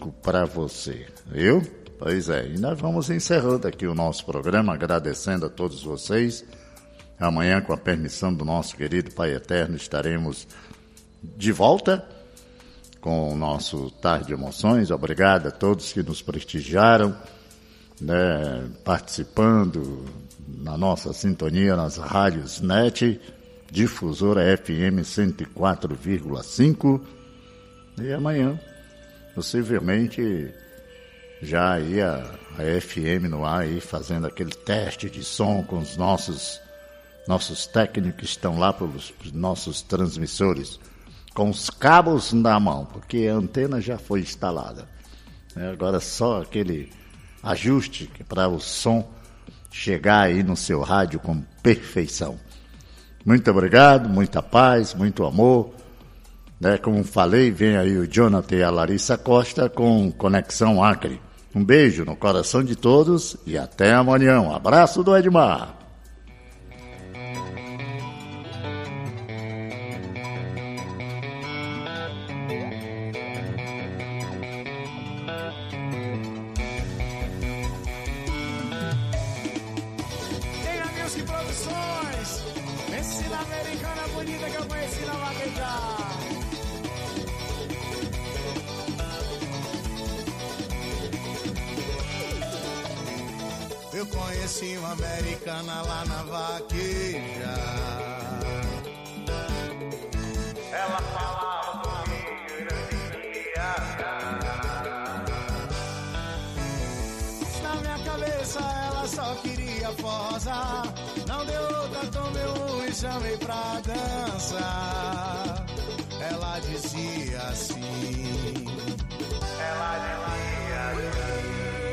5 para você, viu? Pois é, e nós vamos encerrando aqui o nosso programa, agradecendo a todos vocês. Amanhã, com a permissão do nosso querido Pai Eterno, estaremos de volta com o nosso Tarde de Emoções. Obrigado a todos que nos prestigiaram, né, participando na nossa sintonia nas rádios NET, Difusora FM 104,5. E amanhã, possivelmente, já aí a FM no ar, aí, fazendo aquele teste de som com os nossos técnicos que estão lá pelos nossos transmissores, com os cabos na mão, porque a antena já foi instalada. Agora só aquele ajuste para o som chegar aí no seu rádio com perfeição. Muito obrigado, muita paz, muito amor. Como falei, vem aí o Jonathan e a Larissa Costa com Conexão Acre. Um beijo no coração de todos e até amanhã. Um abraço do Edmar. Eu conheci uma americana lá na vaqueja. Ela falava comigo e na minha cabeça ela só queria posar. Não deu outra, tomei um e chamei pra dançar. Ela dizia assim. Ela dizia assim.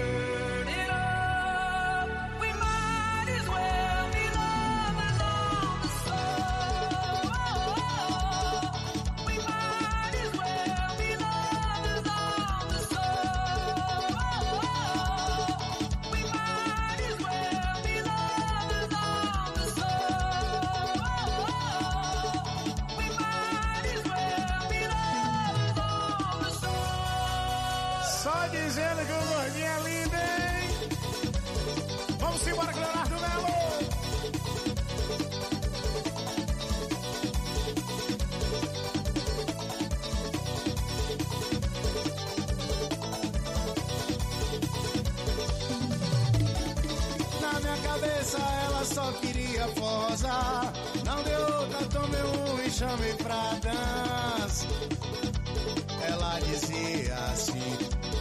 Só dizendo que o gordinho é lindo, hein? Vamos embora com o Leonardo Melo! Na minha cabeça ela só queria posar. Não deu outra, tomei um e chamei pra dança. Ela dizia assim.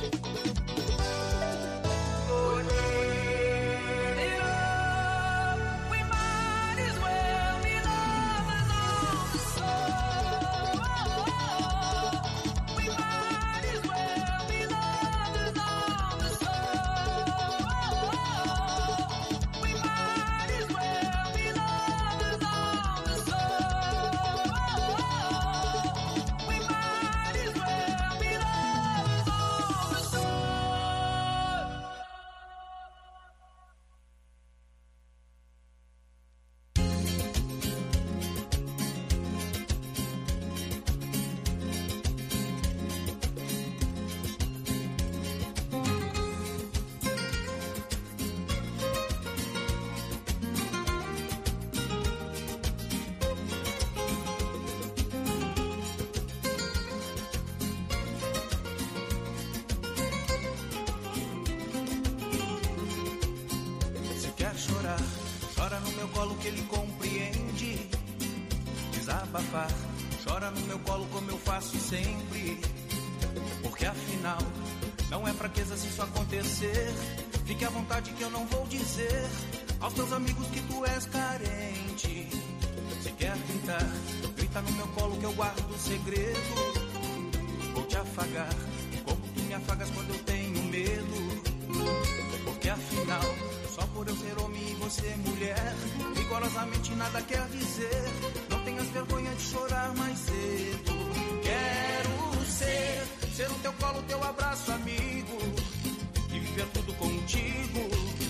Chora no meu colo que ele compreende. Desabafar, chora no meu colo como eu faço sempre. Porque afinal, não é fraqueza se isso acontecer. Fique à vontade que eu não vou dizer aos teus amigos que tu és carente. Se quer gritar, grita no meu colo que eu guardo o segredo. Vou te afagar, como tu me afagas quando eu tenho medo. Porque afinal, só por eu ser homem e você mulher, rigorosamente nada quer dizer. Não tenhas vergonha de chorar mais cedo. Quero ser o teu colo, teu abraço amigo, e viver tudo contigo.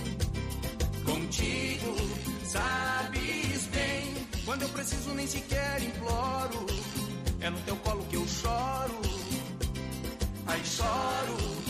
Contigo, sabes bem, quando eu preciso nem sequer imploro. É no teu colo que eu choro, ai choro.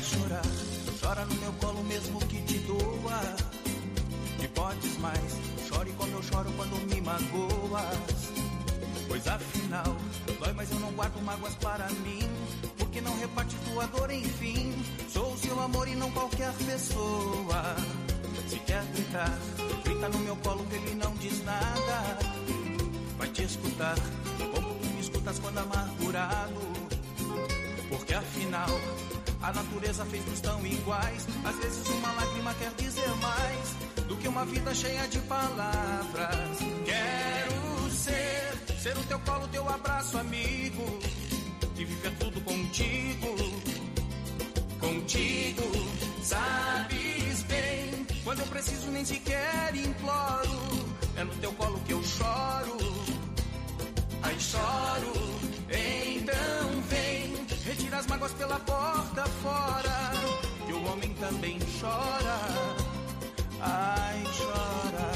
quer chorar, chora no meu colo mesmo que te doa. E podes mais, chore como eu choro quando me magoas. Pois afinal, dói, mas eu não guardo mágoas para mim, porque não reparte tua dor, enfim. Sou o seu amor e não qualquer pessoa. Se quer gritar, grita no meu colo que ele não diz nada. Vai te escutar, como tu me escutas quando amargurado. Porque afinal, a natureza fez nos tão iguais. Às vezes uma lágrima quer dizer mais do que uma vida cheia de palavras. Quero ser o teu colo, teu abraço, amigo, e viver tudo contigo, contigo. Sabes bem, quando eu preciso nem sequer imploro, é no teu colo que eu choro, ai choro. Então vem, retira as mágoas pela porta fora, que o homem também chora, ai chora.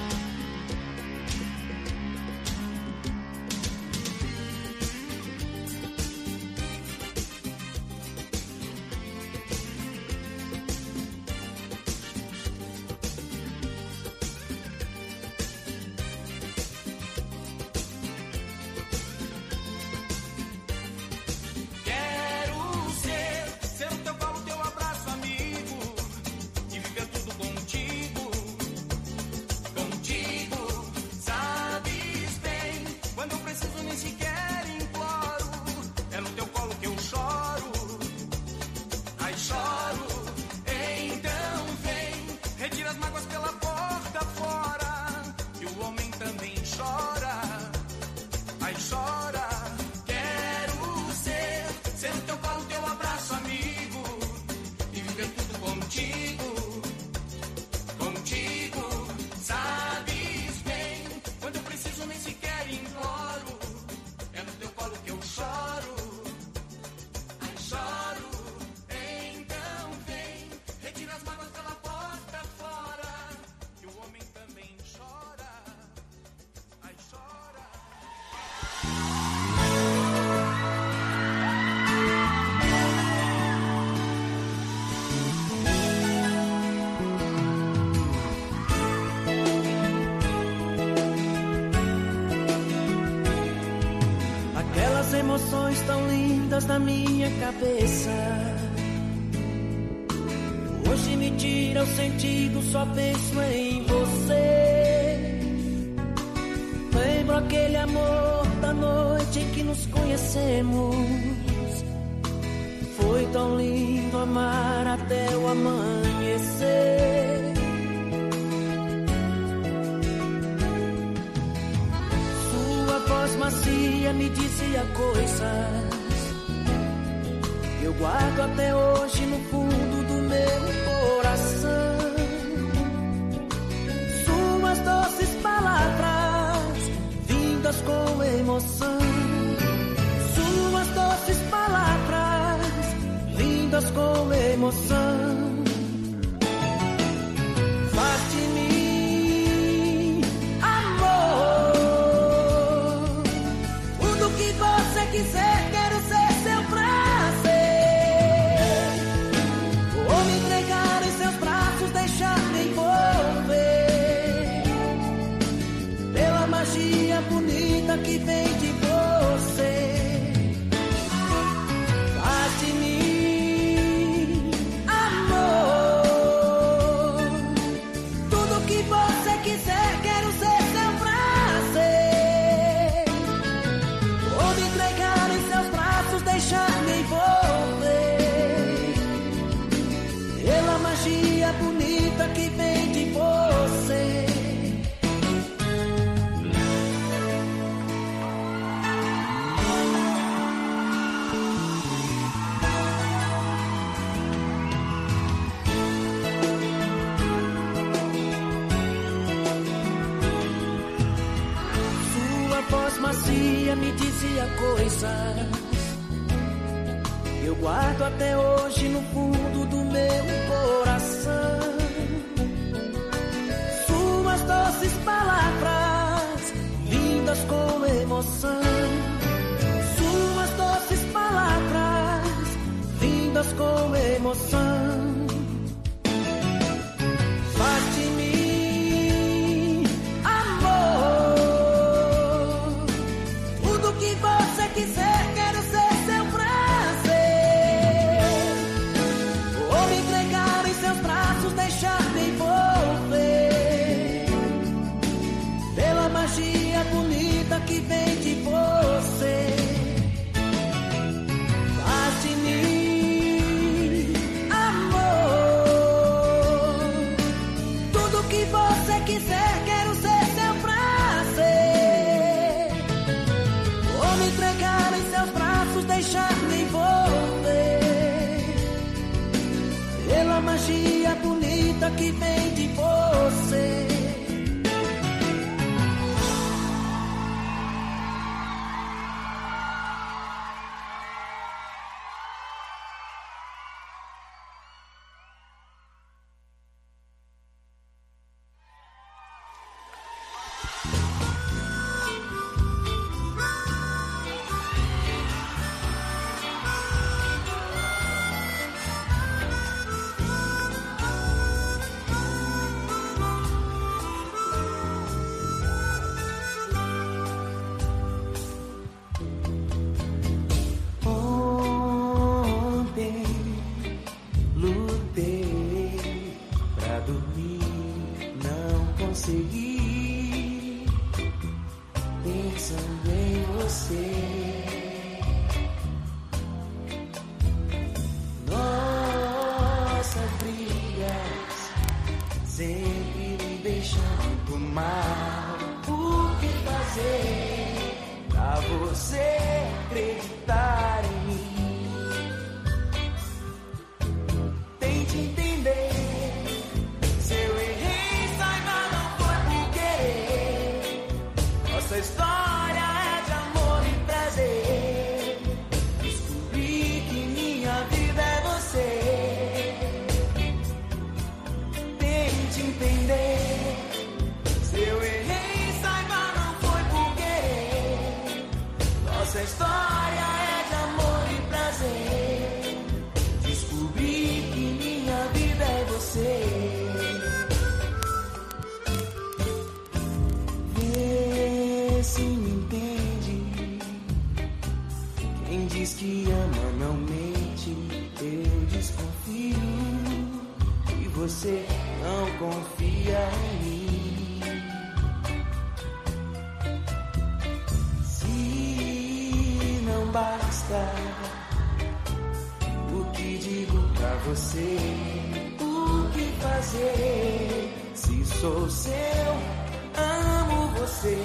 Emoções tão lindas na minha cabeça, hoje me tira o sentido, só penso em você. Lembro aquele amor da noite em que nos conhecemos, foi tão lindo amar até o amanhecer. Sua voz macia me dizia coisas que eu guardo até hoje no fundo do meu coração. Suas doces palavras vindas com emoção, suas doces palavras vindas com emoção. Faz de mim amor, tudo que você quiser, quero ser seu prazer. Vou me entregar em seus braços, deixar me envolver pela magia bonita que vem de você. Faz de mim amor, tudo que você quiser, quero ser seu prazer. Vou me entregar em seus braços, deixar me envolver pela magia bonita que vem de você. Sua voz macia me dizia coisas que eu guardo até hoje no fundo do meu coração. Suas doces palavras vindas com emoção, suas doces palavras vindas com emoção. emoção. Faz de mim amor, tudo que você quiser, quero ser seu prazer. Vou me entregar em seus braços, deixar-me envolver pela magia bonita que vem de você. Faz de mim amor, tudo que você quiser, quero ser seu prazer. Vou me entregar em seus braços, deixar-me envolver pela magia bonita que vem de você. Pensando em você, nossas brigas sempre me deixando mal. O que fazer pra você acreditar em mim? Tente entender. Nossa história é de amor e prazer. Descobri que minha vida é você. Tente entender. Se eu errei, saiba, não foi por querer. Nossa história é de amor e prazer. Descobri que minha vida é você. Se me entende, quem diz que ama não mente. Eu desconfio que você não confia em mim. Se não basta o que digo pra você, o que fazer? Se sou seu, amo você.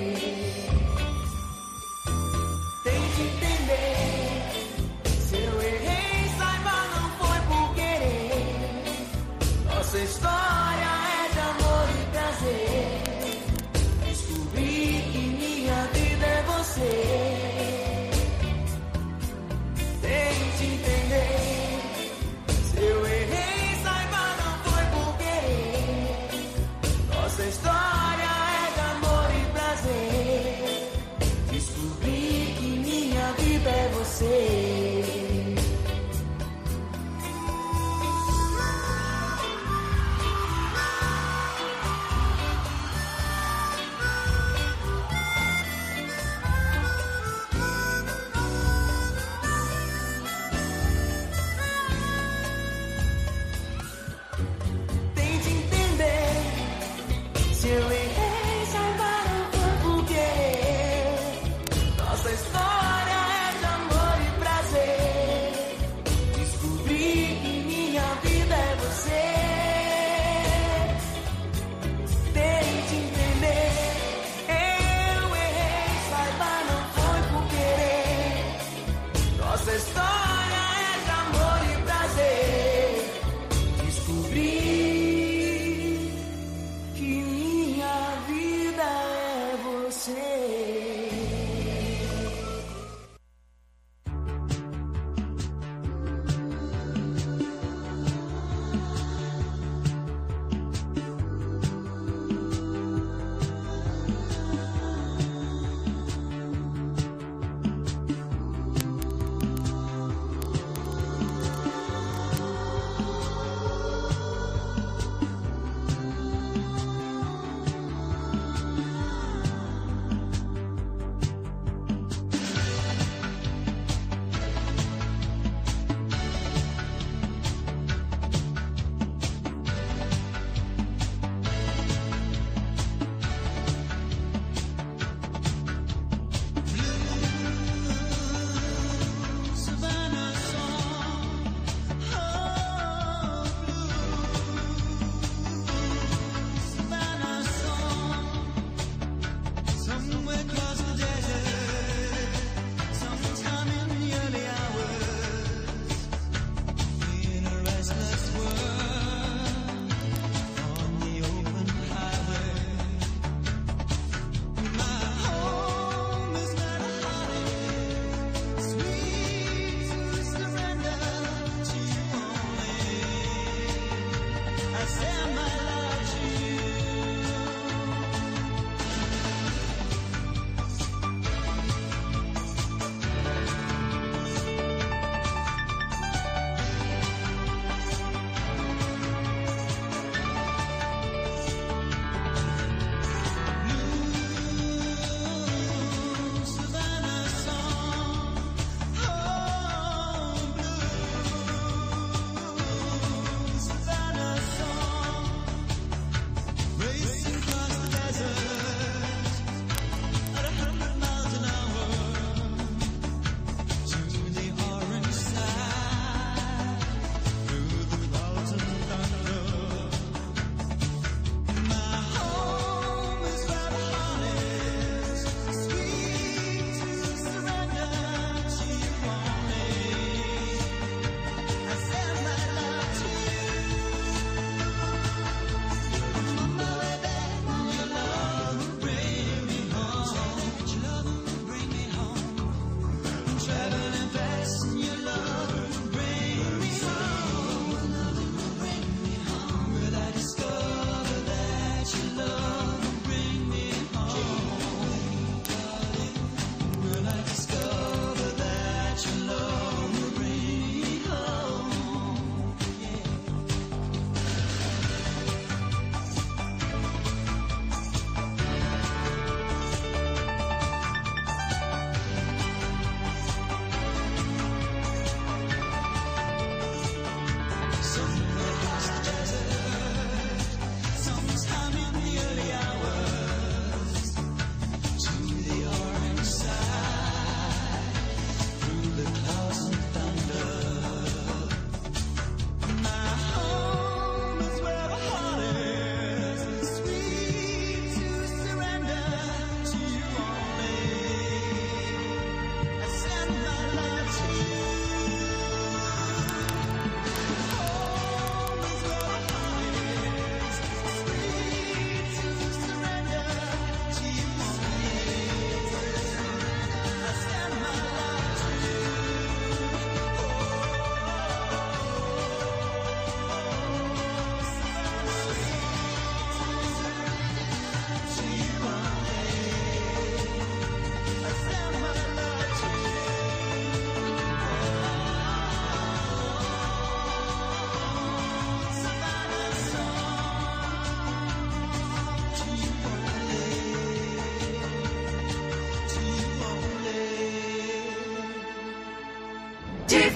Tente entender. Se eu errei, saiba, não foi por querer. Nossa história é de amor e prazer. Descobri que minha vida é você. Tente entender. Se eu errei, saiba, não foi por querer. Nossa história é de amor e prazer. Descobri que minha vida é você.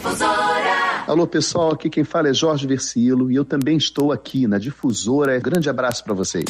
Difusora. Alô pessoal, aqui quem fala é Jorge Versilo e eu também estou aqui na Difusora. Grande abraço para vocês.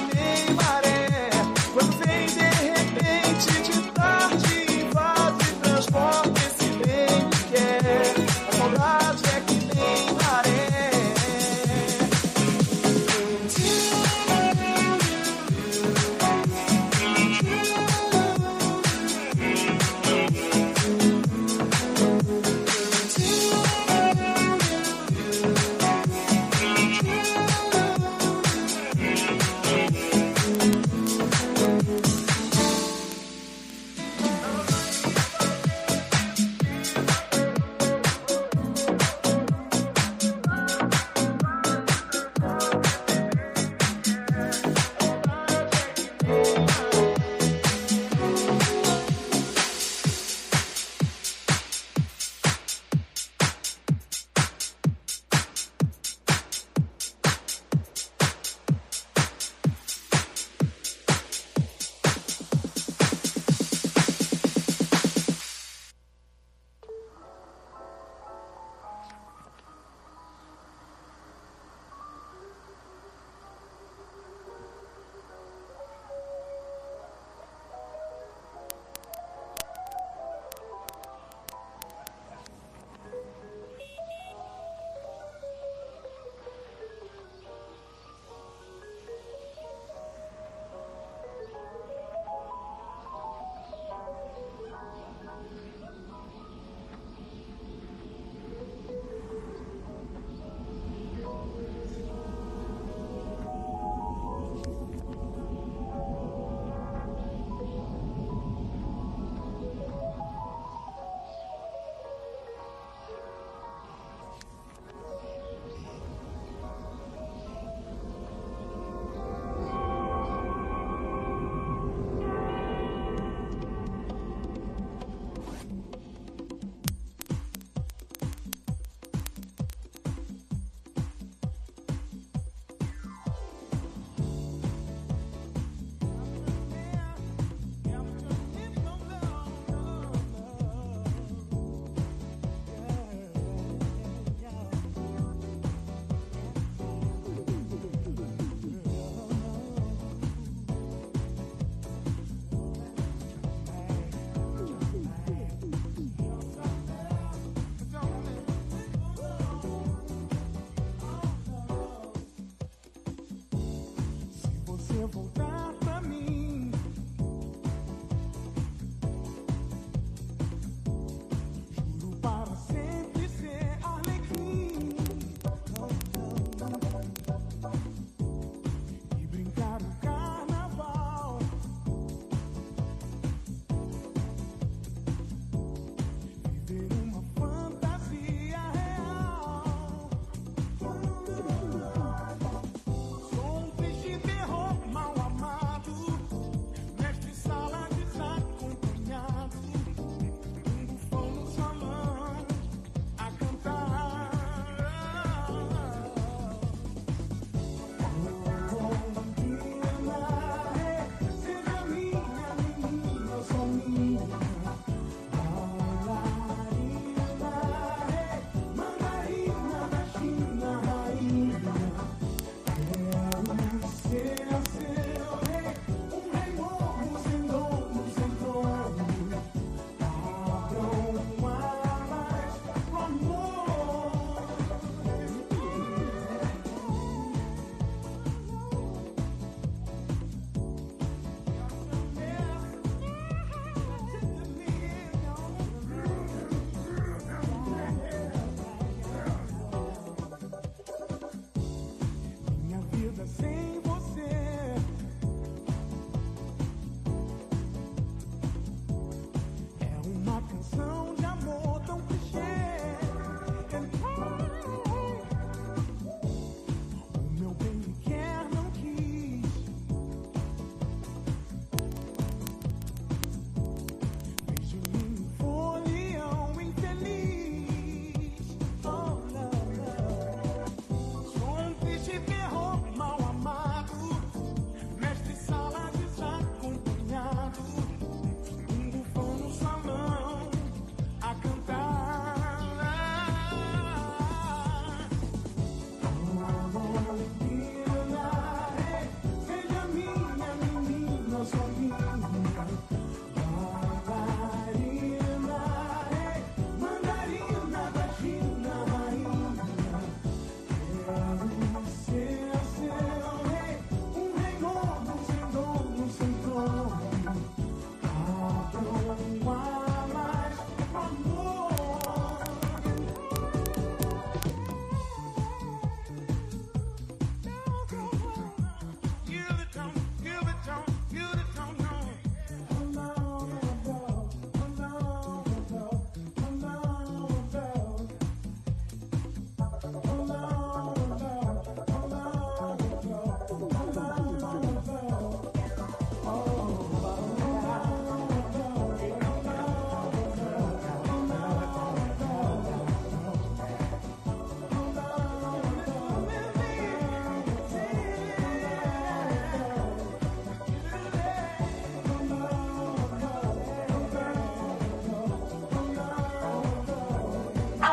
Quando vem de repente de tarde invade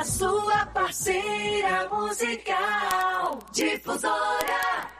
sua parceira musical. Difusora.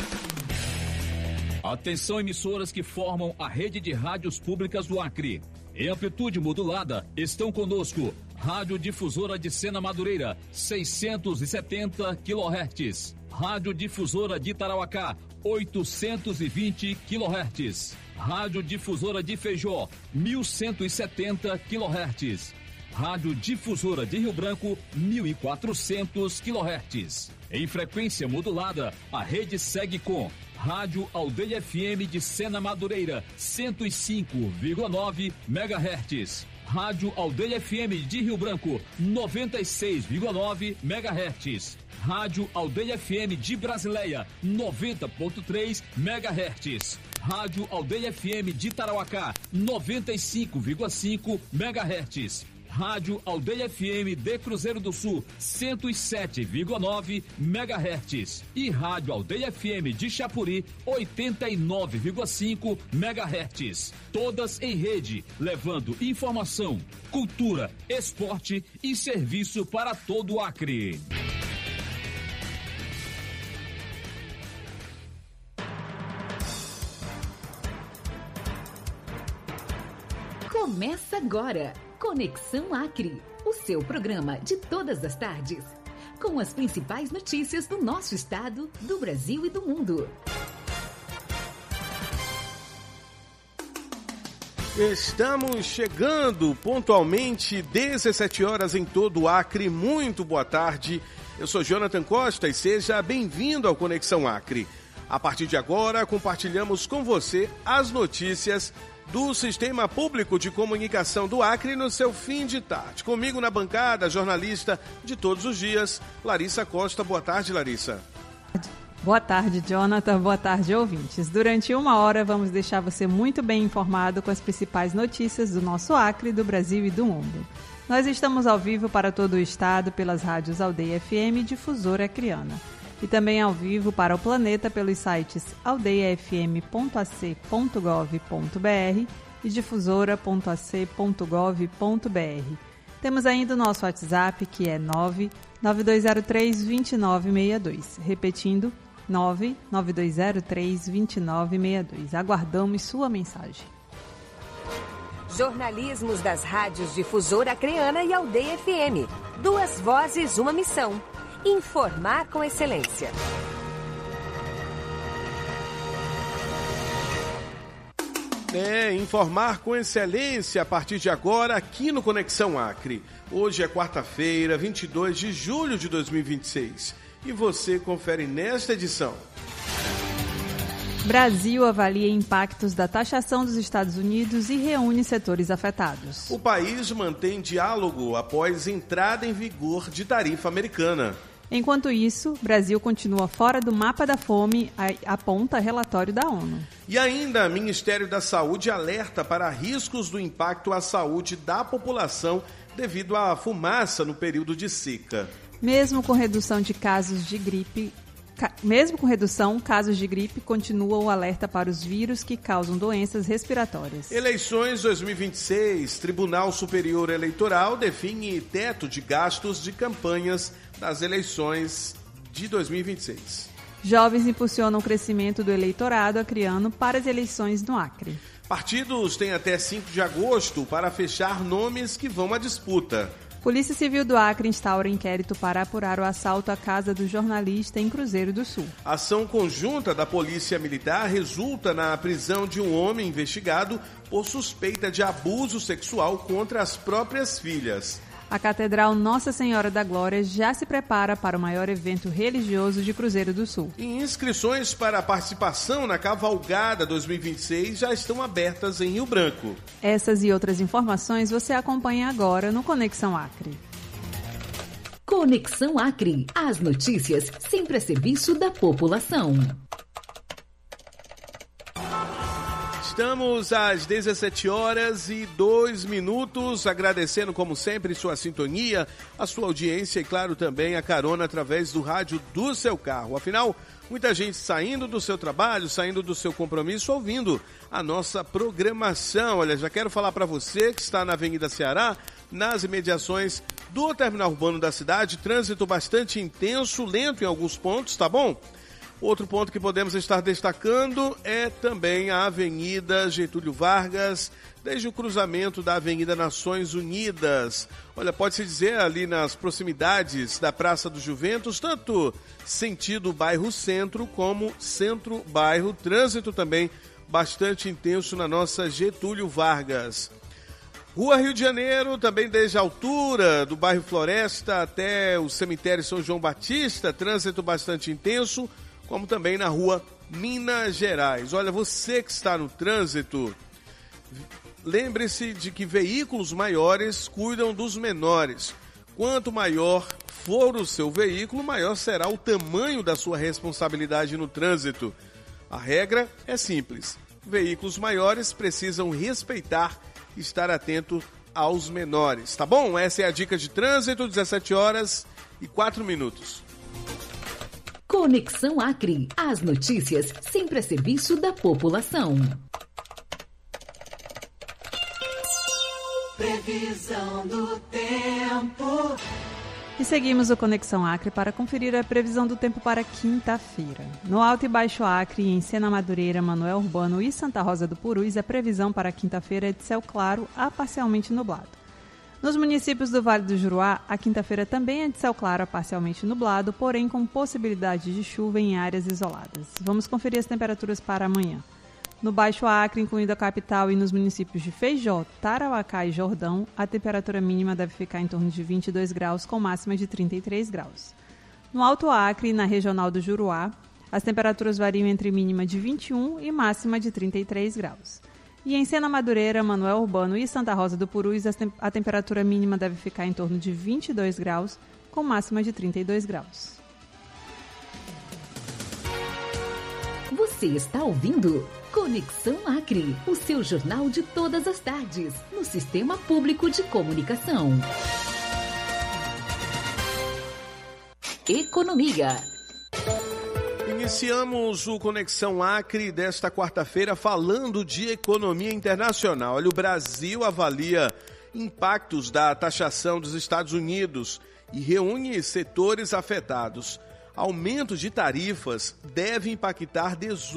Atenção, emissoras que formam a rede de rádios públicas do Acre. Em amplitude modulada, estão conosco Rádio Difusora de Sena Madureira, 670 kHz. Rádio Difusora de Tarauacá, 820 kHz. Rádio Difusora de Feijó, 1170 kHz. Rádio Difusora de Rio Branco, 1400 kHz. Em frequência modulada, a rede segue com Rádio Aldeia FM de Sena Madureira, 105,9 MHz. Rádio Aldeia FM de Rio Branco, 96,9 MHz. Rádio Aldeia FM de Brasileia, 90,3 MHz. Rádio Aldeia FM de Tarauacá, 95,5 MHz. Rádio Aldeia FM de Cruzeiro do Sul, 107,9 MHz. E Rádio Aldeia FM de Chapuri, 89,5 MHz. Todas em rede, levando informação, cultura, esporte e serviço para todo o Acre. Começa agora, Conexão Acre, o seu programa de todas as tardes, com as principais notícias do nosso estado, do Brasil e do mundo. Estamos chegando pontualmente, 17 horas em todo o Acre. Muito boa tarde, eu sou Jonathan Costa e seja bem-vindo ao Conexão Acre. A partir de agora, compartilhamos com você as notícias do Sistema Público de Comunicação do Acre no seu fim de tarde. Comigo na bancada, jornalista de todos os dias, Larissa Costa. Boa tarde, Larissa. Boa tarde, Jonathan. Boa tarde, ouvintes. Durante 1 hora, vamos deixar você muito bem informado com as principais notícias do nosso Acre, do Brasil e do mundo. Nós estamos ao vivo para todo o estado pelas rádios Aldeia FM e Difusora Acreana. E também ao vivo para o planeta pelos sites aldeiafm.ac.gov.br e difusora.ac.gov.br. Temos ainda o nosso WhatsApp, que é 99203-2962. Repetindo, 99203-2962. Aguardamos sua mensagem. Jornalismos das rádios Difusora Acreana e Aldeia FM. 2 vozes, uma missão. Informar com excelência. Informar com excelência a partir de agora aqui no Conexão Acre. Hoje é quarta-feira, 22 de julho de 2026. E você confere nesta edição. Brasil avalia impactos da taxação dos Estados Unidos e reúne setores afetados. O país mantém diálogo após entrada em vigor de tarifa americana. Enquanto isso, Brasil continua fora do mapa da fome, aponta relatório da ONU. E ainda, Ministério da Saúde alerta para riscos do impacto à saúde da população devido à fumaça no período de seca. Mesmo com redução, casos de gripe, continua o alerta para os vírus que causam doenças respiratórias. Eleições 2026. Tribunal Superior Eleitoral define teto de gastos de campanhas das eleições de 2026. Jovens impulsionam o crescimento do eleitorado acreano para as eleições no Acre. Partidos têm até 5 de agosto para fechar nomes que vão à disputa. Polícia Civil do Acre instaura inquérito para apurar o assalto à casa do jornalista em Cruzeiro do Sul. Ação conjunta da Polícia Militar resulta na prisão de um homem investigado por suspeita de abuso sexual contra as próprias filhas. A Catedral Nossa Senhora da Glória já se prepara para o maior evento religioso de Cruzeiro do Sul. E inscrições para a participação na Cavalgada 2026 já estão abertas em Rio Branco. Essas e outras informações você acompanha agora no Conexão Acre. Conexão Acre. As notícias sempre a serviço da população. Estamos às 17h02, agradecendo como sempre sua sintonia, a sua audiência e claro também a carona através do rádio do seu carro. Afinal, muita gente saindo do seu trabalho, saindo do seu compromisso, ouvindo a nossa programação. Olha, já quero falar para você que está na Avenida Ceará, nas imediações do terminal urbano da cidade, trânsito bastante intenso, lento em alguns pontos, tá bom? Outro ponto que podemos estar destacando é também a Avenida Getúlio Vargas, desde o cruzamento da Avenida Nações Unidas. Olha, pode-se dizer ali nas proximidades da Praça do Juventus, tanto sentido bairro centro como centro-bairro. Trânsito também bastante intenso na nossa Getúlio Vargas. Rua Rio de Janeiro, também desde a altura do bairro Floresta até o cemitério São João Batista, trânsito bastante intenso, como também na rua Minas Gerais. Olha, você que está no trânsito, lembre-se de que veículos maiores cuidam dos menores. Quanto maior for o seu veículo, maior será o tamanho da sua responsabilidade no trânsito. A regra é simples. Veículos maiores precisam respeitar e estar atento aos menores. Tá bom? Essa é a dica de trânsito, 17h04. Conexão Acre. As notícias sempre a serviço da população. Previsão do tempo. E seguimos o Conexão Acre para conferir a previsão do tempo para quinta-feira. No Alto e Baixo Acre, em Sena Madureira, Manoel Urbano e Santa Rosa do Purus, a previsão para quinta-feira é de céu claro a parcialmente nublado. Nos municípios do Vale do Juruá, a quinta-feira também é de céu claro a parcialmente nublado, porém com possibilidade de chuva em áreas isoladas. Vamos conferir as temperaturas para amanhã. No Baixo Acre, incluindo a capital, e nos municípios de Feijó, Tarauacá e Jordão, a temperatura mínima deve ficar em torno de 22 graus, com máxima de 33 graus. No Alto Acre e na regional do Juruá, as temperaturas variam entre mínima de 21 e máxima de 33 graus. E em Sena Madureira, Manoel Urbano e Santa Rosa do Purus, a temperatura mínima deve ficar em torno de 22 graus, com máxima de 32 graus. Você está ouvindo Conexão Acre, o seu jornal de todas as tardes, no Sistema Público de Comunicação. Economia. Iniciamos o Conexão Acre desta quarta-feira falando de economia internacional. Olha, o Brasil avalia impactos da taxação dos Estados Unidos e reúne setores afetados. Aumento de tarifas deve impactar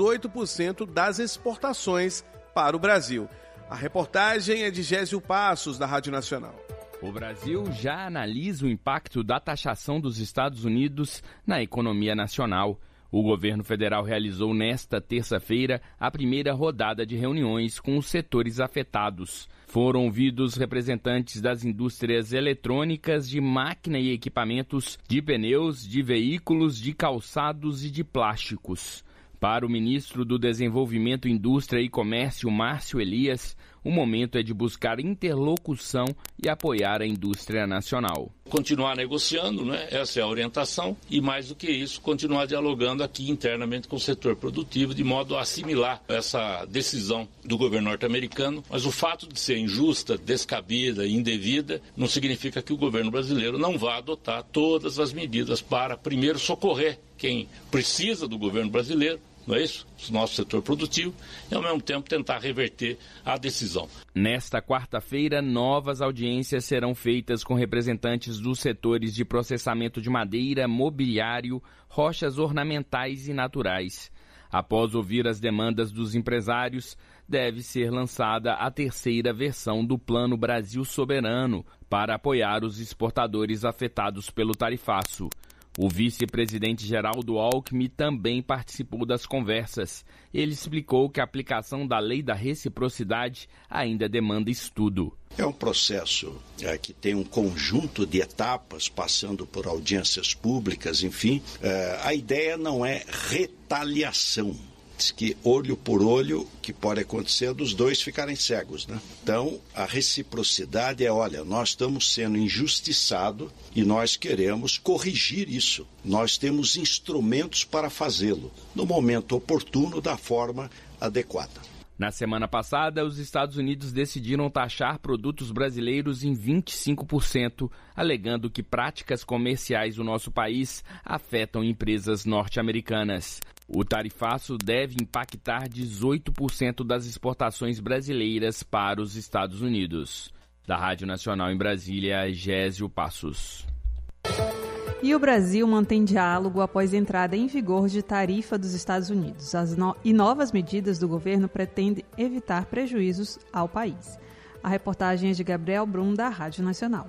18% das exportações para o Brasil. A reportagem é de Gésio Passos, da Rádio Nacional. O Brasil já analisa o impacto da taxação dos Estados Unidos na economia nacional. O governo federal realizou nesta terça-feira a primeira rodada de reuniões com os setores afetados. Foram ouvidos representantes das indústrias eletrônicas, de máquina e equipamentos, de pneus, de veículos, de calçados e de plásticos. Para o ministro do Desenvolvimento, Indústria e Comércio, Márcio Elias, o momento é de buscar interlocução e apoiar a indústria nacional. Continuar negociando, né? Essa é a orientação, e mais do que isso, continuar dialogando aqui internamente com o setor produtivo, de modo a assimilar essa decisão do governo norte-americano. Mas o fato de ser injusta, descabida e indevida não significa que o governo brasileiro não vá adotar todas as medidas para, primeiro, socorrer quem precisa do governo brasileiro, não é isso? O nosso setor produtivo, e ao mesmo tempo tentar reverter a decisão. Nesta quarta-feira, novas audiências serão feitas com representantes dos setores de processamento de madeira, mobiliário, rochas ornamentais e naturais. Após ouvir as demandas dos empresários, deve ser lançada a terceira versão do Plano Brasil Soberano para apoiar os exportadores afetados pelo tarifaço. O vice-presidente Geraldo Alckmin também participou das conversas. Ele explicou que a aplicação da lei da reciprocidade ainda demanda estudo. É um processo que tem um conjunto de etapas, passando por audiências públicas, enfim. A ideia não é retaliação. Diz que olho por olho, que pode acontecer dos dois ficarem cegos, né? Então, a reciprocidade é, olha, nós estamos sendo injustiçados e nós queremos corrigir isso. Nós temos instrumentos para fazê-lo, no momento oportuno, da forma adequada. Na semana passada, os Estados Unidos decidiram taxar produtos brasileiros em 25%, alegando que práticas comerciais do nosso país afetam empresas norte-americanas. O tarifaço deve impactar 18% das exportações brasileiras para os Estados Unidos. Da Rádio Nacional em Brasília, Gésio Passos. E o Brasil mantém diálogo após a entrada em vigor de tarifa dos Estados Unidos. E novas medidas do governo pretendem evitar prejuízos ao país. A reportagem é de Gabriel Brum, da Rádio Nacional.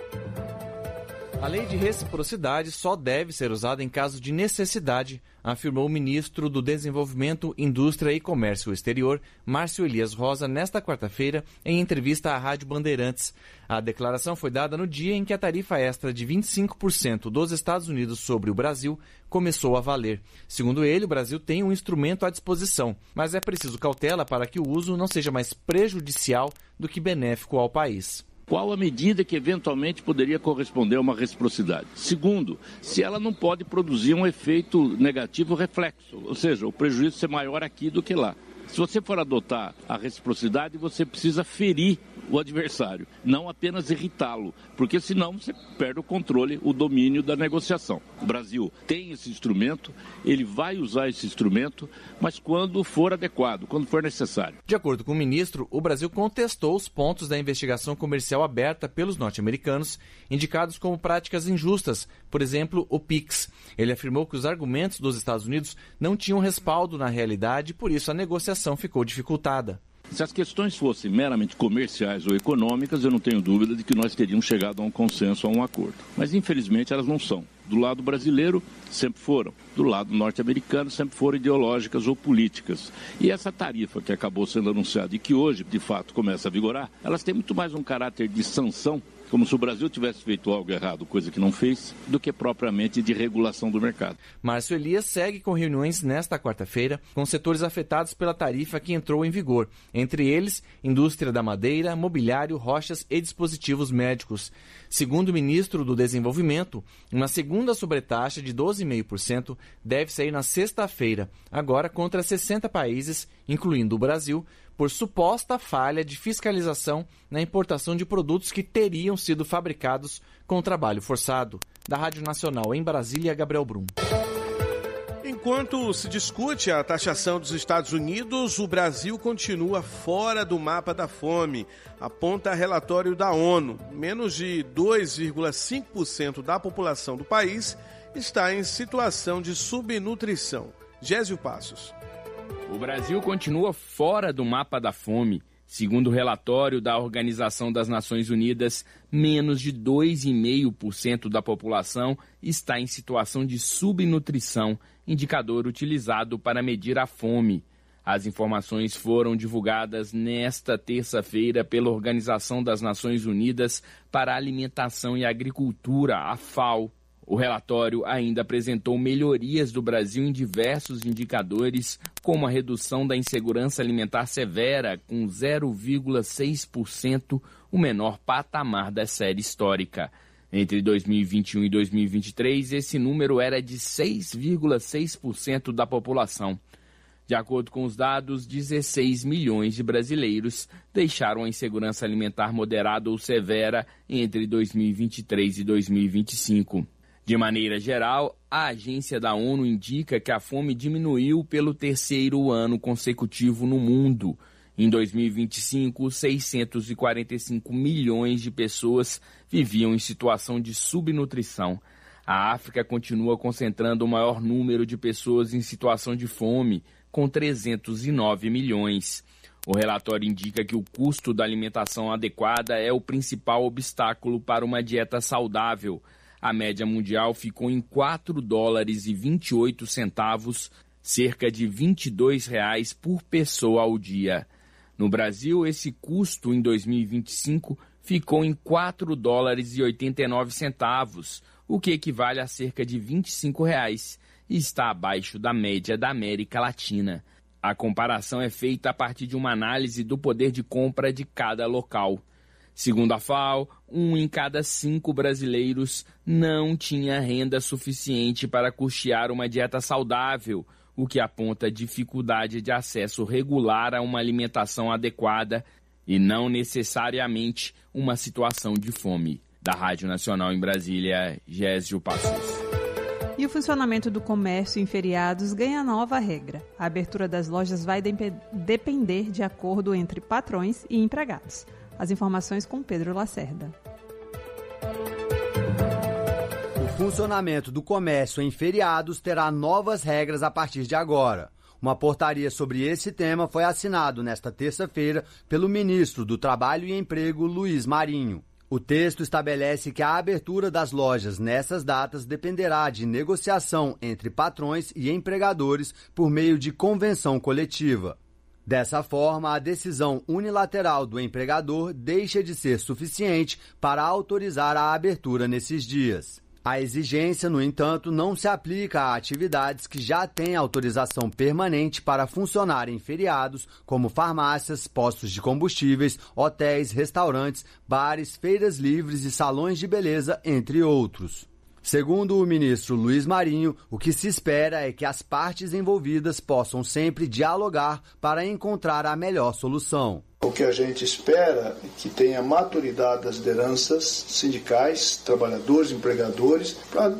A lei de reciprocidade só deve ser usada em caso de necessidade, afirmou o ministro do Desenvolvimento, Indústria e Comércio Exterior, Márcio Elias Rosa, nesta quarta-feira, em entrevista à Rádio Bandeirantes. A declaração foi dada no dia em que a tarifa extra de 25% dos Estados Unidos sobre o Brasil começou a valer. Segundo ele, o Brasil tem um instrumento à disposição, mas é preciso cautela para que o uso não seja mais prejudicial do que benéfico ao país. Qual a medida que eventualmente poderia corresponder a uma reciprocidade? Segundo, se ela não pode produzir um efeito negativo reflexo, ou seja, o prejuízo ser maior aqui do que lá. Se você for adotar a reciprocidade, você precisa ferir o adversário, não apenas irritá-lo, porque senão você perde o controle, o domínio da negociação. O Brasil tem esse instrumento, ele vai usar esse instrumento, mas quando for adequado, quando for necessário. De acordo com o ministro, o Brasil contestou os pontos da investigação comercial aberta pelos norte-americanos, indicados como práticas injustas, por exemplo, o PIX. Ele afirmou que os argumentos dos Estados Unidos não tinham respaldo na realidade e, por isso, a negociação ficou dificultada. Se as questões fossem meramente comerciais ou econômicas, eu não tenho dúvida de que nós teríamos chegado a um consenso, a um acordo. Mas, infelizmente, elas não são. Do lado brasileiro, sempre foram. Do lado norte-americano, sempre foram ideológicas ou políticas. E essa tarifa que acabou sendo anunciada e que hoje, de fato, começa a vigorar, elas têm muito mais um caráter de sanção, como se o Brasil tivesse feito algo errado, coisa que não fez, do que propriamente de regulação do mercado. Márcio Elias segue com reuniões nesta quarta-feira com setores afetados pela tarifa que entrou em vigor, entre eles indústria da madeira, mobiliário, rochas e dispositivos médicos. Segundo o ministro do Desenvolvimento, uma segunda sobretaxa de 12,5% deve sair na sexta-feira, agora contra 60 países, incluindo o Brasil, por suposta falha de fiscalização na importação de produtos que teriam sido fabricados com trabalho forçado. Da Rádio Nacional em Brasília, Gabriel Brum. Enquanto se discute a taxação dos Estados Unidos, o Brasil continua fora do mapa da fome, aponta relatório da ONU. Menos de 2,5% da população do país está em situação de subnutrição. Gésio Passos. O Brasil continua fora do mapa da fome. Segundo o relatório da Organização das Nações Unidas, menos de 2,5% da população está em situação de subnutrição, indicador utilizado para medir a fome. As informações foram divulgadas nesta terça-feira pela Organização das Nações Unidas para a Alimentação e Agricultura, a FAO. O relatório ainda apresentou melhorias do Brasil em diversos indicadores, como a redução da insegurança alimentar severa, com 0,6%, o menor patamar da série histórica. Entre 2021 e 2023, esse número era de 6,6% da população. De acordo com os dados, 16 milhões de brasileiros deixaram a insegurança alimentar moderada ou severa entre 2023 e 2025. De maneira geral, a agência da ONU indica que a fome diminuiu pelo terceiro ano consecutivo no mundo. Em 2025, 645 milhões de pessoas viviam em situação de subnutrição. A África continua concentrando o maior número de pessoas em situação de fome, com 309 milhões. O relatório indica que o custo da alimentação adequada é o principal obstáculo para uma dieta saudável. A média mundial ficou em $4,28, cerca de R$ 22 por pessoa ao dia. No Brasil, esse custo em 2025 ficou em $4,89, o que equivale a cerca de R$ 25 e está abaixo da média da América Latina. A comparação é feita a partir de uma análise do poder de compra de cada local. Segundo a FAO, 1 em cada 5 brasileiros não tinha renda suficiente para custear uma dieta saudável, o que aponta dificuldade de acesso regular a uma alimentação adequada e não necessariamente uma situação de fome. Da Rádio Nacional em Brasília, Gésio Passos. E o funcionamento do comércio em feriados ganha nova regra. A abertura das lojas vai depender de acordo entre patrões e empregados. As informações com Pedro Lacerda. O funcionamento do comércio em feriados terá novas regras a partir de agora. Uma portaria sobre esse tema foi assinado nesta terça-feira pelo ministro do Trabalho e Emprego, Luiz Marinho. O texto estabelece que a abertura das lojas nessas datas dependerá de negociação entre patrões e empregadores por meio de convenção coletiva. Dessa forma, a decisão unilateral do empregador deixa de ser suficiente para autorizar a abertura nesses dias. A exigência, no entanto, não se aplica a atividades que já têm autorização permanente para funcionar em feriados, como farmácias, postos de combustíveis, hotéis, restaurantes, bares, feiras livres e salões de beleza, entre outros. Segundo o ministro Luiz Marinho, o que se espera é que as partes envolvidas possam sempre dialogar para encontrar a melhor solução. O que a gente espera é que tenha maturidade das lideranças sindicais, trabalhadores, empregadores,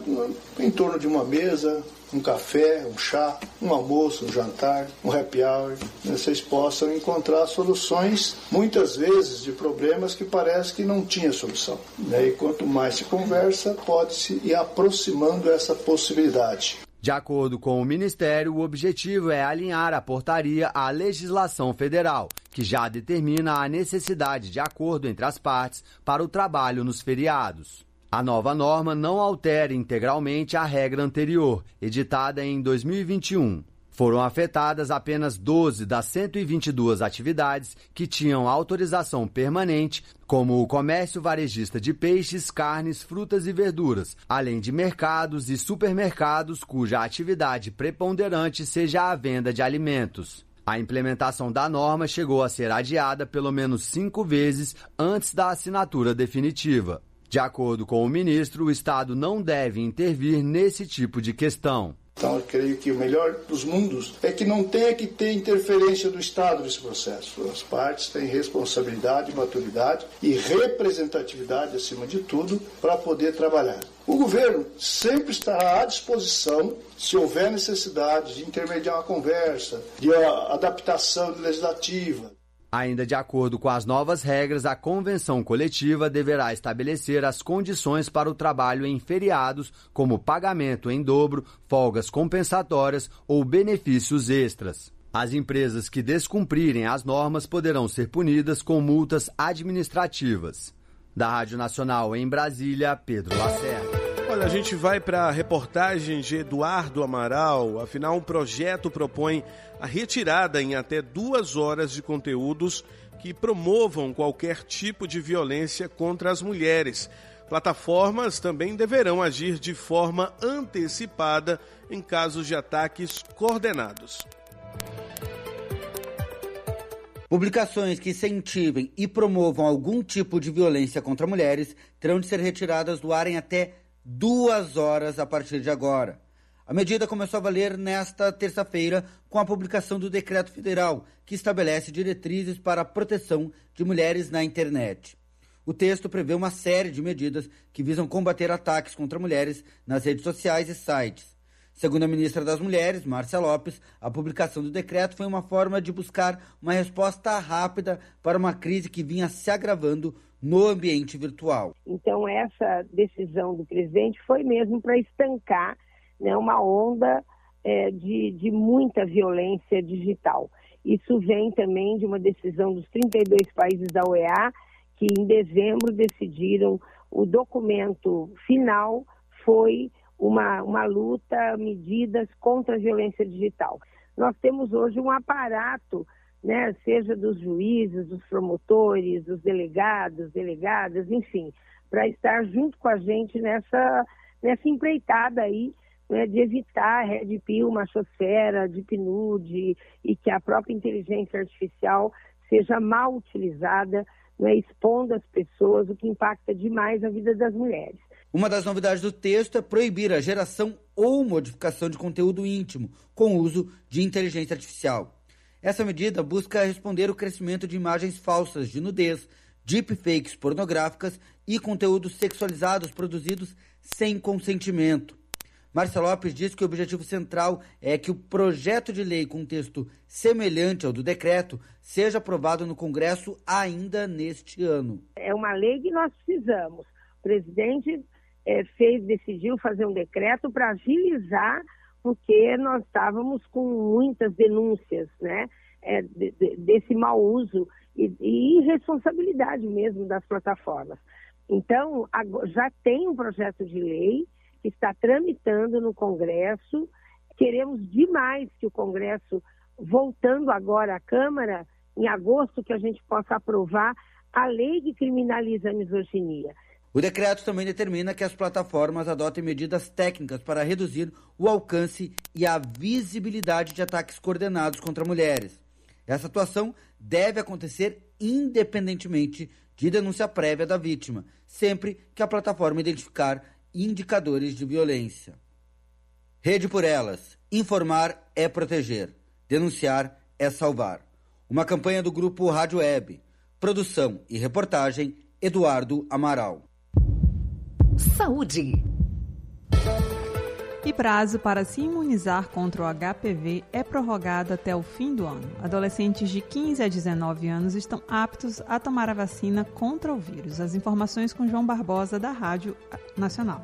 em torno de uma mesa, um café, um chá, um almoço, um jantar, um happy hour, vocês possam encontrar soluções, muitas vezes, de problemas que parece que não tinha solução. E quanto mais se conversa, pode-se ir aproximando essa possibilidade. De acordo com o Ministério, o objetivo é alinhar a portaria à legislação federal, que já determina a necessidade de acordo entre as partes para o trabalho nos feriados. A nova norma não altera integralmente a regra anterior, editada em 2021. Foram afetadas apenas 12 das 122 atividades que tinham autorização permanente, como o comércio varejista de peixes, carnes, frutas e verduras, além de mercados e supermercados cuja atividade preponderante seja a venda de alimentos. A implementação da norma chegou a ser adiada pelo menos 5 vezes antes da assinatura definitiva. De acordo com o ministro, o Estado não deve intervir nesse tipo de questão. Então, eu creio que o melhor dos mundos é que não tenha que ter interferência do Estado nesse processo. As partes têm responsabilidade, maturidade e representatividade, acima de tudo, para poder trabalhar. O governo sempre estará à disposição, se houver necessidade de intermediar uma conversa, de adaptação legislativa. Ainda de acordo com as novas regras, a convenção coletiva deverá estabelecer as condições para o trabalho em feriados, como pagamento em dobro, folgas compensatórias ou benefícios extras. As empresas que descumprirem as normas poderão ser punidas com multas administrativas. Da Rádio Nacional em Brasília, Pedro Lacerda. Olha, a gente vai para a reportagem de Eduardo Amaral. Afinal, um projeto propõe a retirada em até 2 horas de conteúdos que promovam qualquer tipo de violência contra as mulheres. Plataformas também deverão agir de forma antecipada em casos de ataques coordenados. Publicações que incentivem e promovam algum tipo de violência contra mulheres terão de ser retiradas do ar em até 2 horas a partir de agora. A medida começou a valer nesta terça-feira com a publicação do Decreto Federal, que estabelece diretrizes para a proteção de mulheres na internet. O texto prevê uma série de medidas que visam combater ataques contra mulheres nas redes sociais e sites. Segundo a ministra das Mulheres, Márcia Lopes, a publicação do decreto foi uma forma de buscar uma resposta rápida para uma crise que vinha se agravando no ambiente virtual. Então, essa decisão do presidente foi mesmo para estancar, né, uma onda de muita violência digital. Isso vem também de uma decisão dos 32 países da OEA, que em dezembro decidiram, o documento final foi uma luta, medidas contra a violência digital. Nós temos hoje um aparato, né, seja dos juízes, dos promotores, dos delegados, delegadas, enfim, para estar junto com a gente nessa empreitada aí, né, de evitar Red Pill, machosfera, Deep Nude e que a própria inteligência artificial seja mal utilizada, né, expondo as pessoas, o que impacta demais a vida das mulheres. Uma das novidades do texto é proibir a geração ou modificação de conteúdo íntimo com uso de inteligência artificial. Essa medida busca responder ao crescimento de imagens falsas de nudez, deepfakes pornográficas e conteúdos sexualizados produzidos sem consentimento. Márcia Lopes diz que o objetivo central é que o projeto de lei com texto semelhante ao do decreto seja aprovado no Congresso ainda neste ano. É uma lei que nós precisamos. O presidente decidiu fazer um decreto para agilizar, porque nós estávamos com muitas denúncias, né, desse mau uso e irresponsabilidade mesmo das plataformas. Então, já tem um projeto de lei que está tramitando no Congresso. Queremos demais que o Congresso, voltando agora à Câmara, em agosto, que a gente possa aprovar a lei que criminaliza a misoginia. O decreto também determina que as plataformas adotem medidas técnicas para reduzir o alcance e a visibilidade de ataques coordenados contra mulheres. Essa atuação deve acontecer independentemente de denúncia prévia da vítima, sempre que a plataforma identificar indicadores de violência. Rede por Elas. Informar é proteger. Denunciar é salvar. Uma campanha do Grupo Rádio Web. Produção e reportagem, Eduardo Amaral. Saúde. E prazo para se imunizar contra o HPV é prorrogado até o fim do ano. Adolescentes de 15 a 19 anos estão aptos a tomar a vacina contra o vírus. As informações com João Barbosa, da Rádio Nacional.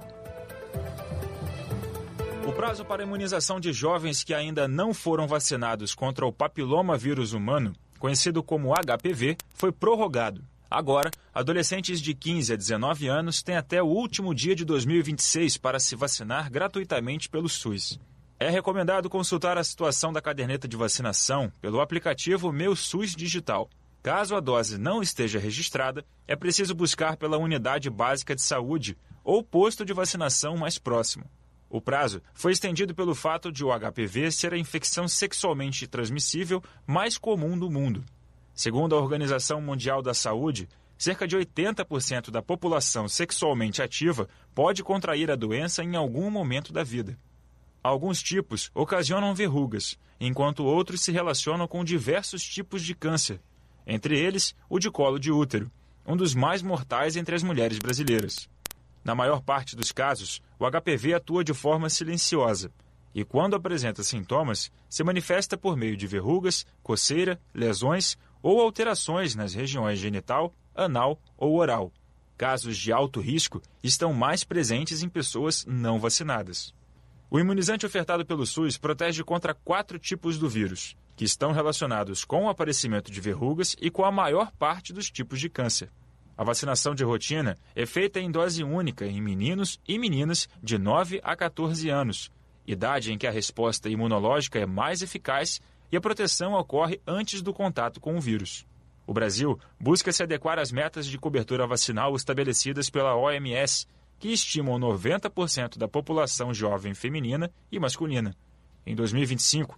O prazo para a imunização de jovens que ainda não foram vacinados contra o papiloma vírus humano, conhecido como HPV, foi prorrogado. Agora, adolescentes de 15 a 19 anos têm até o último dia de 2026 para se vacinar gratuitamente pelo SUS. É recomendado consultar a situação da caderneta de vacinação pelo aplicativo Meu SUS Digital. Caso a dose não esteja registrada, é preciso buscar pela unidade básica de saúde ou posto de vacinação mais próximo. O prazo foi estendido pelo fato de o HPV ser a infecção sexualmente transmissível mais comum do mundo. Segundo a Organização Mundial da Saúde, cerca de 80% da população sexualmente ativa pode contrair a doença em algum momento da vida. Alguns tipos ocasionam verrugas, enquanto outros se relacionam com diversos tipos de câncer, entre eles o de colo de útero, um dos mais mortais entre as mulheres brasileiras. Na maior parte dos casos, o HPV atua de forma silenciosa e, quando apresenta sintomas, se manifesta por meio de verrugas, coceira, lesões ou alterações nas regiões genital, anal ou oral. Casos de alto risco estão mais presentes em pessoas não vacinadas. O imunizante ofertado pelo SUS protege contra 4 tipos do vírus, que estão relacionados com o aparecimento de verrugas e com a maior parte dos tipos de câncer. A vacinação de rotina é feita em dose única em meninos e meninas de 9 a 14 anos, idade em que a resposta imunológica é mais eficaz e a proteção ocorre antes do contato com o vírus. O Brasil busca se adequar às metas de cobertura vacinal estabelecidas pela OMS, que estimam 90% da população jovem feminina e masculina. Em 2025,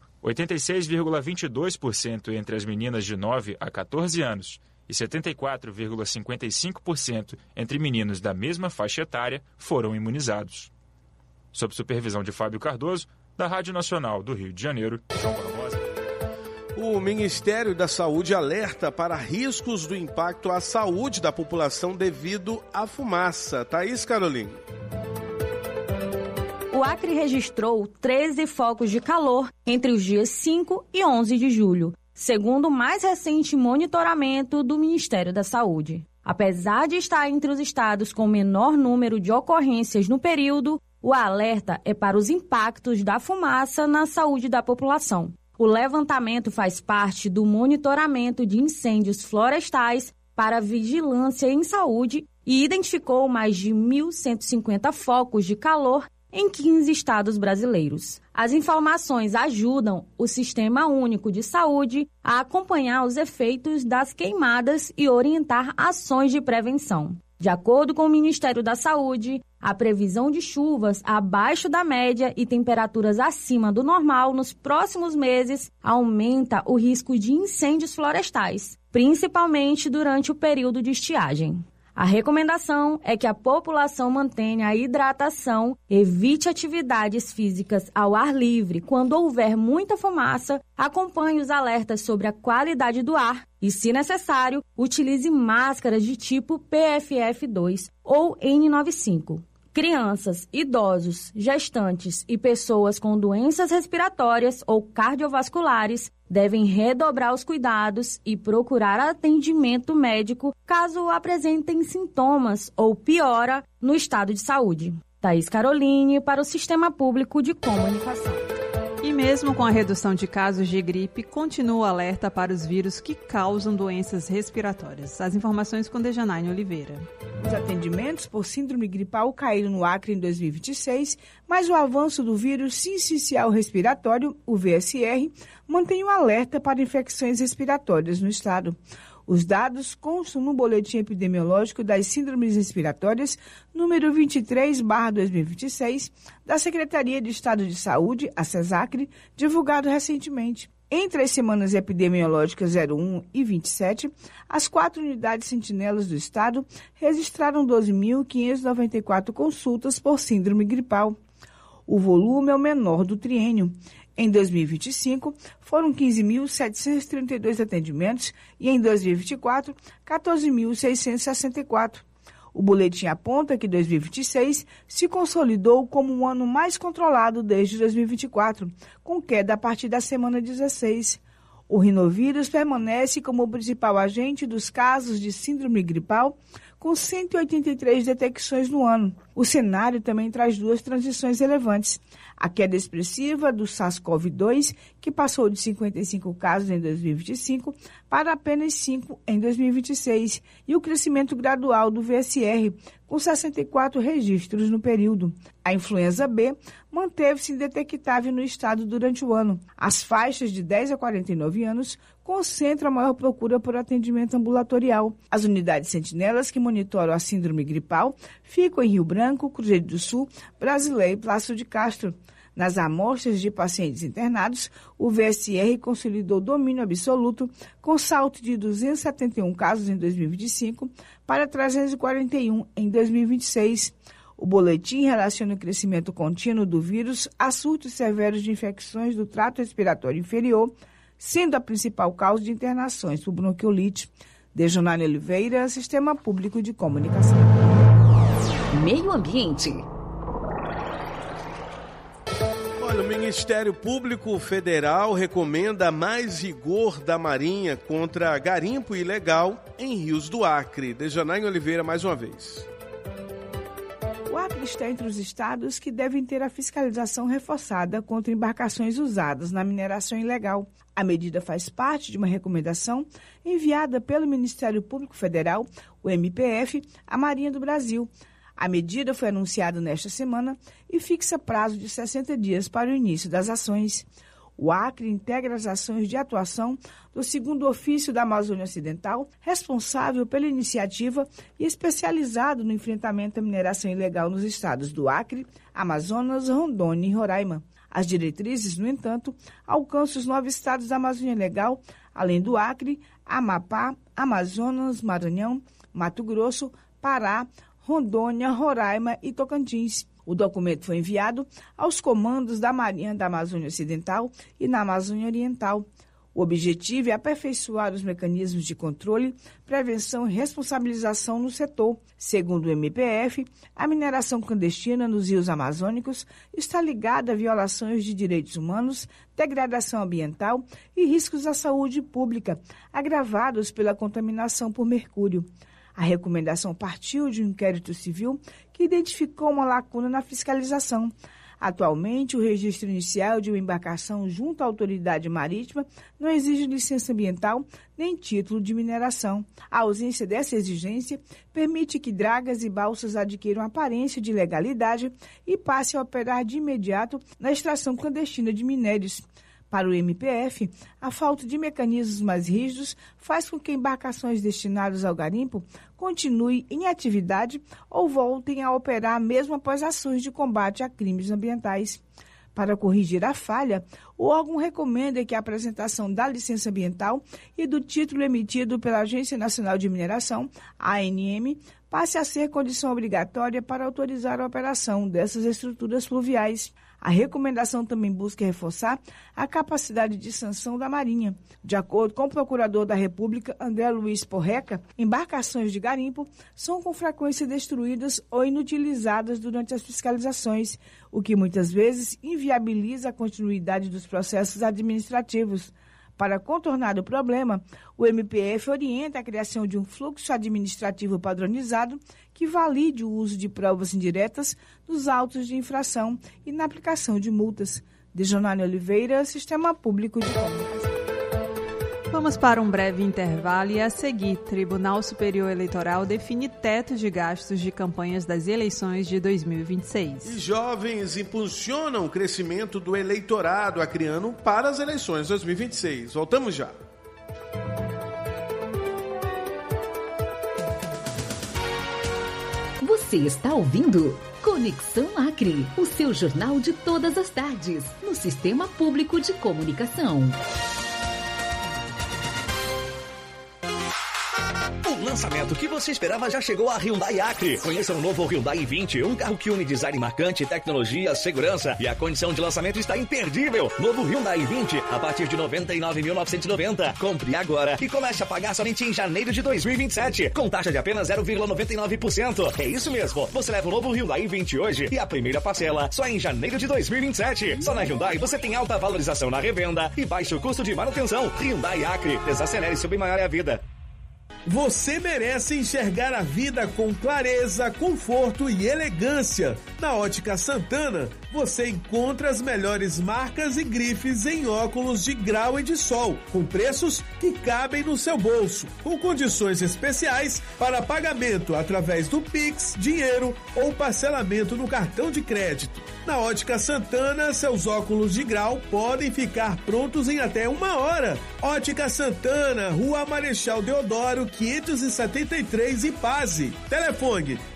86,22% entre as meninas de 9 a 14 anos e 74,55% entre meninos da mesma faixa etária foram imunizados. Sob supervisão de Fábio Cardoso, da Rádio Nacional do Rio de Janeiro, João Barbosa. O Ministério da Saúde alerta para riscos do impacto à saúde da população devido à fumaça. Thaís Caroline. O Acre registrou 13 focos de calor entre os dias 5 e 11 de julho, segundo o mais recente monitoramento do Ministério da Saúde. Apesar de estar entre os estados com menor número de ocorrências no período, o alerta é para os impactos da fumaça na saúde da população. O levantamento faz parte do monitoramento de incêndios florestais para vigilância em saúde e identificou mais de 1.150 focos de calor em 15 estados brasileiros. As informações ajudam o Sistema Único de Saúde a acompanhar os efeitos das queimadas e orientar ações de prevenção. De acordo com o Ministério da Saúde, a previsão de chuvas abaixo da média e temperaturas acima do normal nos próximos meses aumenta o risco de incêndios florestais, principalmente durante o período de estiagem. A recomendação é que a população mantenha a hidratação, evite atividades físicas ao ar livre quando houver muita fumaça, acompanhe os alertas sobre a qualidade do ar e, se necessário, utilize máscaras de tipo PFF2 ou N95. Crianças, idosos, gestantes e pessoas com doenças respiratórias ou cardiovasculares devem redobrar os cuidados e procurar atendimento médico caso apresentem sintomas ou piora no estado de saúde. Thaís Caroline para o Sistema Público de Comunicação. E mesmo com a redução de casos de gripe, continua o alerta para os vírus que causam doenças respiratórias. As informações com Dejanaine Oliveira. Os atendimentos por síndrome gripal caíram no Acre em 2026, mas o avanço do vírus sincicial respiratório, o VSR, mantém um alerta para infecções respiratórias no estado. Os dados constam no Boletim Epidemiológico das Síndromes Respiratórias, número 23/2026, da Secretaria de Estado de Saúde, a SESACRE, divulgado recentemente. Entre as semanas epidemiológicas 01 e 27, as 4 unidades sentinelas do estado registraram 12.594 consultas por síndrome gripal. O volume é o menor do triênio. Em 2025, foram 15.732 atendimentos e em 2024, 14.664. O boletim aponta que 2026 se consolidou como um ano mais controlado desde 2024, com queda a partir da semana 16. O rinovírus permanece como o principal agente dos casos de síndrome gripal, com 183 detecções no ano. O cenário também traz 2 transições relevantes. A queda expressiva do SARS-CoV-2, que passou de 55 casos em 2025 para apenas 5 em 2026, e o crescimento gradual do VSR, com 64 registros no período. A influenza B manteve-se indetectável no estado durante o ano. As faixas de 10 a 49 anos concentram a maior procura por atendimento ambulatorial. As unidades sentinelas que monitoram a síndrome gripal ficam em Rio Branco, Cruzeiro do Sul, Brasileiro e Plácido de Castro. Nas amostras de pacientes internados, o VSR consolidou domínio absoluto, com salto de 271 casos em 2025 para 341 em 2026. O boletim relaciona o crescimento contínuo do vírus a surtos severos de infecções do trato respiratório inferior, sendo a principal causa de internações por bronquiolite. Dejanaine Oliveira, Sistema Público de Comunicação. Meio Ambiente. Olha, o Ministério Público Federal recomenda mais rigor da Marinha contra garimpo ilegal em rios do Acre. Dejanaine Oliveira, mais uma vez. O Acre está entre os estados que devem ter a fiscalização reforçada contra embarcações usadas na mineração ilegal. A medida faz parte de uma recomendação enviada pelo Ministério Público Federal, o MPF, à Marinha do Brasil. A medida foi anunciada nesta semana e fixa prazo de 60 dias para o início das ações. O Acre integra as ações de atuação do 2º Ofício da Amazônia Ocidental, responsável pela iniciativa e especializado no enfrentamento da mineração ilegal nos estados do Acre, Amazonas, Rondônia e Roraima. As diretrizes, no entanto, alcançam os 9 estados da Amazônia Legal, além do Acre, Amapá, Amazonas, Maranhão, Mato Grosso, Pará, Rondônia, Roraima e Tocantins. O documento foi enviado aos comandos da Marinha da Amazônia Ocidental e na Amazônia Oriental. O objetivo é aperfeiçoar os mecanismos de controle, prevenção e responsabilização no setor. Segundo o MPF, a mineração clandestina nos rios amazônicos está ligada a violações de direitos humanos, degradação ambiental e riscos à saúde pública, agravados pela contaminação por mercúrio. A recomendação partiu de um inquérito civil que identificou uma lacuna na fiscalização. Atualmente, o registro inicial de uma embarcação junto à autoridade marítima não exige licença ambiental nem título de mineração. A ausência dessa exigência permite que dragas e balsas adquiram aparência de legalidade e passem a operar de imediato na extração clandestina de minérios. Para o MPF, a falta de mecanismos mais rígidos faz com que embarcações destinadas ao garimpo continuem em atividade ou voltem a operar mesmo após ações de combate a crimes ambientais. Para corrigir a falha, o órgão recomenda que a apresentação da licença ambiental e do título emitido pela Agência Nacional de Mineração, ANM, passe a ser condição obrigatória para autorizar a operação dessas estruturas fluviais. A recomendação também busca reforçar a capacidade de sanção da Marinha. De acordo com o procurador da República, André Luiz Porreca, embarcações de garimpo são com frequência destruídas ou inutilizadas durante as fiscalizações, o que muitas vezes inviabiliza a continuidade dos processos administrativos. Para contornar o problema, o MPF orienta a criação de um fluxo administrativo padronizado que valide o uso de provas indiretas nos autos de infração e na aplicação de multas. Dejonane Oliveira, Sistema Público de Comunicação. Vamos para um breve intervalo e, a seguir, Tribunal Superior Eleitoral define teto de gastos de campanhas das eleições de 2026. E jovens impulsionam o crescimento do eleitorado acreano para as eleições 2026. Voltamos já. Você está ouvindo Conexão Acre, o seu jornal de todas as tardes, no Sistema Público de Comunicação. O lançamento que você esperava já chegou a Hyundai Acre. Conheça o novo Hyundai i20, um carro que une design marcante, tecnologia, segurança, e a condição de lançamento está imperdível. Novo Hyundai i20 a partir de R$ 99.990. Compre agora e comece a pagar somente em janeiro de 2027, com taxa de apenas 0,99%. É isso mesmo, você leva o novo Hyundai i20 hoje e a primeira parcela só em janeiro de 2027. Só na Hyundai você tem alta valorização na revenda e baixo custo de manutenção. Hyundai Acre, desacelere seu bem maior é a vida. Você merece enxergar a vida com clareza, conforto e elegância. Na Ótica Santana, você encontra as melhores marcas e grifes em óculos de grau e de sol, com preços que cabem no seu bolso, com condições especiais para pagamento através do Pix, dinheiro ou parcelamento no cartão de crédito. Na Ótica Santana, seus óculos de grau podem ficar prontos em até 1 hora. Ótica Santana, Rua Marechal Deodoro, 573, Ipaze. Telefone